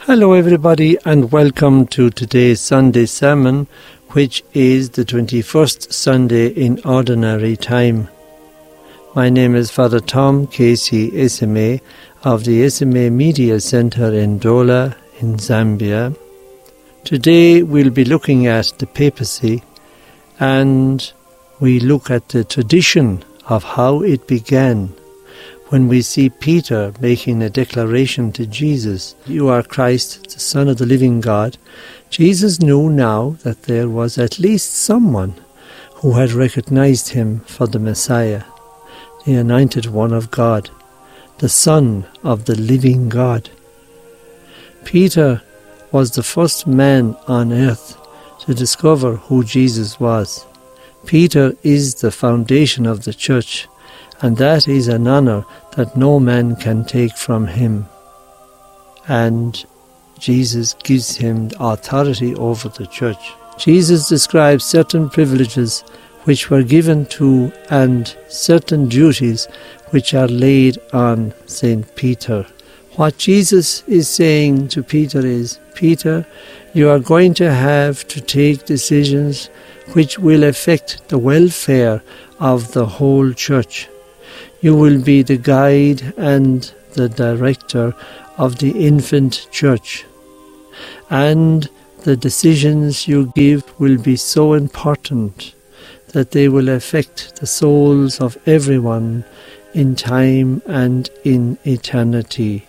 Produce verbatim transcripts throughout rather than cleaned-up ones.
Hello everybody and welcome to today's Sunday sermon, which is the twenty-first Sunday in Ordinary Time. My name is Father Tom Casey Esime of the Esime Media Centre in Ndola in Zambia. Today we'll be looking at the papacy and we look at the tradition of how it began. When we see Peter making a declaration to Jesus, "You are Christ, the Son of the living God," Jesus knew now that there was at least someone who had recognized him for the Messiah, the anointed one of God, the Son of the living God. Peter was the first man on earth to discover who Jesus was. Peter is the foundation of the church, and that is an honour that no man can take from him. And Jesus gives him authority over the church. Jesus describes certain privileges which were given to and certain duties which are laid on Saint Peter. What Jesus is saying to Peter is, Peter, you are going to have to take decisions which will affect the welfare of the whole church. You will be the guide and the director of the infant church. And the decisions you give will be so important that they will affect the souls of everyone in time and in eternity.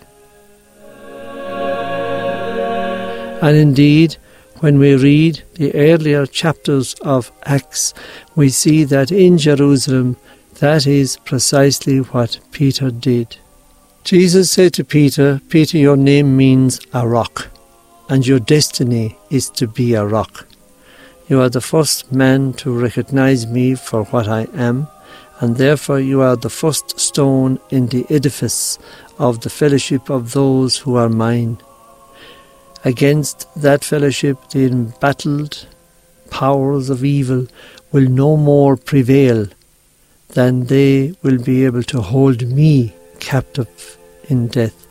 And indeed, when we read the earlier chapters of Acts, we see that in Jerusalem, that is precisely what Peter did. Jesus said to Peter, Peter, your name means a rock, and your destiny is to be a rock. You are the first man to recognize me for what I am, and therefore you are the first stone in the edifice of the fellowship of those who are mine. Against that fellowship the embattled powers of evil will no more prevail than they will be able to hold me captive in death.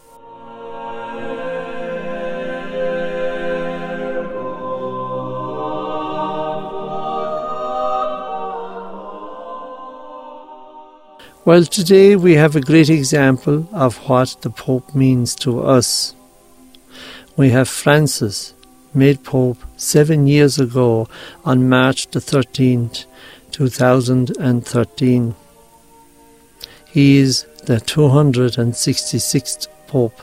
Well, today we have a great example of what the Pope means to us. We have Francis, made Pope seven years ago on March the thirteenth, two thousand thirteen. He is the two hundred sixty-sixth Pope.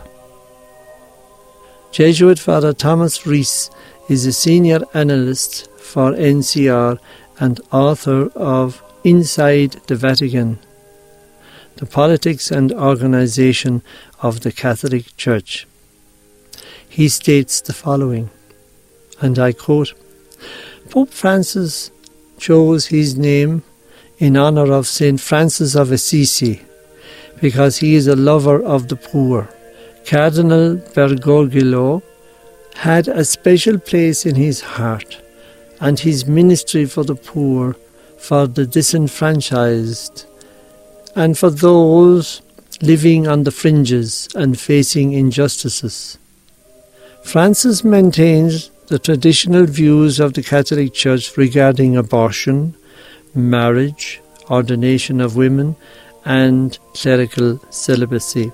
Jesuit Father Thomas Rees is a senior analyst for N C R and author of Inside the Vatican, the Politics and Organization of the Catholic Church. He states the following, and I quote, Pope Francis chose his name in honour of Saint Francis of Assisi because he is a lover of the poor. Cardinal Bergoglio had a special place in his heart, and his ministry for the poor, for the disenfranchised, and for those living on the fringes and facing injustices. Francis maintains the traditional views of the Catholic Church regarding abortion, marriage, ordination of women, and clerical celibacy.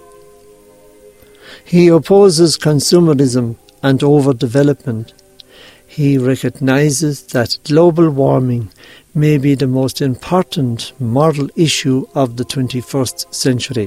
He opposes consumerism and overdevelopment. He recognizes that global warming may be the most important moral issue of the twenty-first century.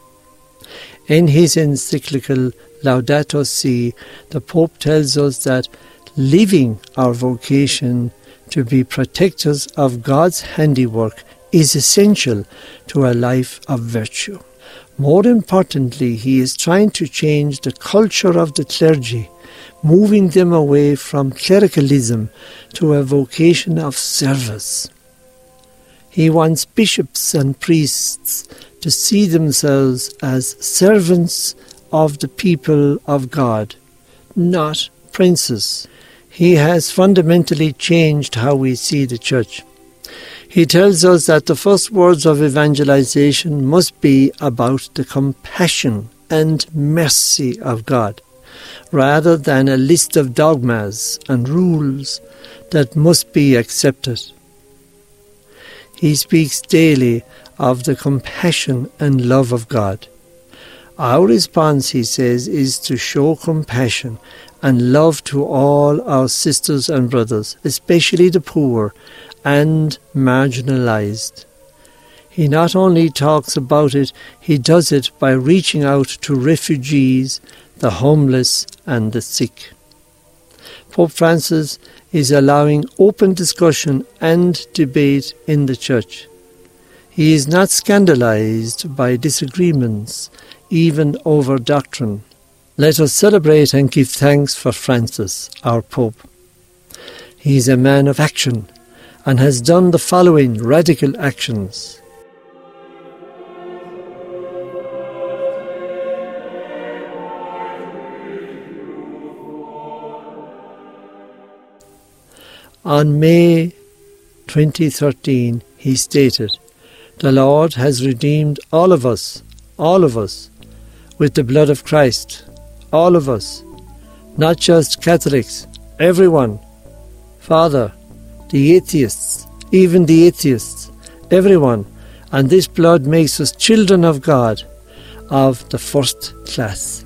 In his encyclical Laudato Si, the Pope tells us that living our vocation to be protectors of God's handiwork is essential to a life of virtue. More importantly, he is trying to change the culture of the clergy, moving them away from clericalism to a vocation of service. He wants bishops and priests to see themselves as servants of the people of God, not princes. He has fundamentally changed how we see the church. He tells us that the first words of evangelization must be about the compassion and mercy of God. rather than a list of dogmas and rules that must be accepted. He speaks daily of the compassion and love of God. Our response, he says, is to show compassion and love to all our sisters and brothers, especially the poor and marginalized. He not only talks about it, he does it by reaching out to refugees, the homeless and the sick. Pope Francis is allowing open discussion and debate in the Church. He is not scandalized by disagreements, even over doctrine. Let us celebrate and give thanks for Francis, our Pope. He is a man of action and has done the following radical actions. On May twenty thirteen, he stated, "The Lord has redeemed all of us, all of us, with the blood of Christ, all of us, not just Catholics, everyone, Father, the atheists, even the atheists, everyone, and this blood makes us children of God, of the first class."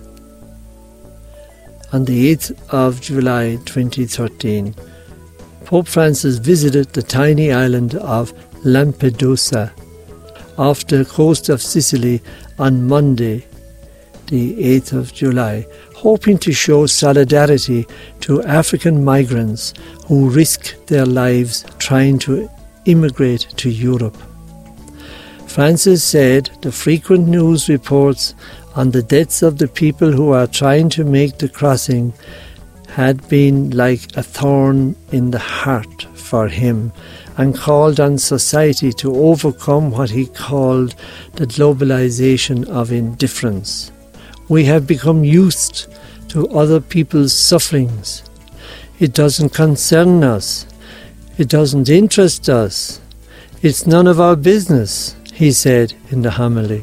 On the eighth of July twenty thirteen, Pope Francis visited the tiny island of Lampedusa off the coast of Sicily on Monday, the eighth of July, hoping to show solidarity to African migrants who risk their lives trying to immigrate to Europe. Francis said the frequent news reports on the deaths of the people who are trying to make the crossing had been like a thorn in the heart for him, and called on society to overcome what he called the globalization of indifference. We have become used to other people's sufferings. It doesn't concern us. It doesn't interest us. It's none of our business, he said in the homily.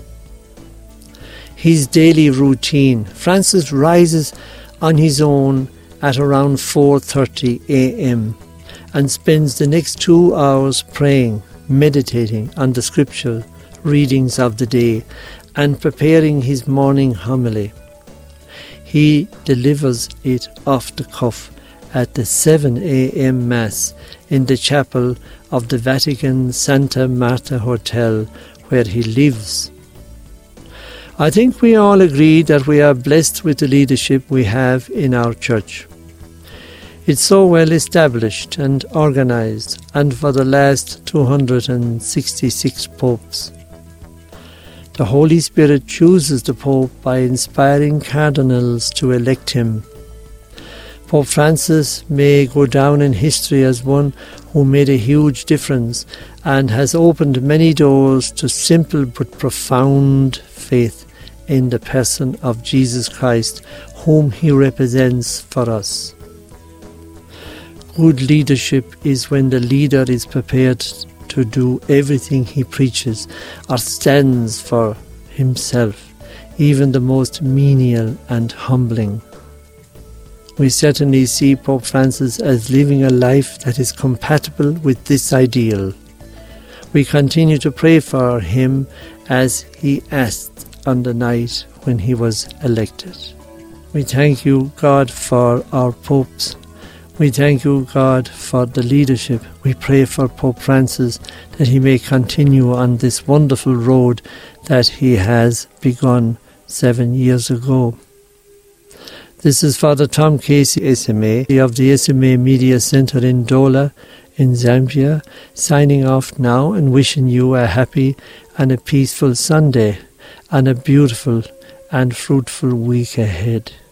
His daily routine. Francis rises on his own at around four thirty a.m. and spends the next two hours praying, meditating on the scripture readings of the day and preparing his morning homily. He delivers it off the cuff at the seven a.m. Mass in the chapel of the Vatican Santa Marta Hotel, where he lives. I think we all agree that we are blessed with the leadership we have in our church. It's so well established and organized, and for the last two hundred sixty-six popes. The Holy Spirit chooses the Pope by inspiring cardinals to elect him. Pope Francis may go down in history as one who made a huge difference and has opened many doors to simple but profound faith in the person of Jesus Christ, whom he represents for us. Good leadership is when the leader is prepared to do everything he preaches or stands for himself, even the most menial and humbling. We certainly see Pope Francis as living a life that is compatible with this ideal. We continue to pray for him as he asked on the night when he was elected. We thank you, God, for our popes. We thank you, God, for the leadership. We pray for Pope Francis that he may continue on this wonderful road that he has begun seven years ago. This is Father Tom Casey, S M A, of the S M A Media Centre in Dola, in Zambia, signing off now and wishing you a happy and a peaceful Sunday and a beautiful and fruitful week ahead.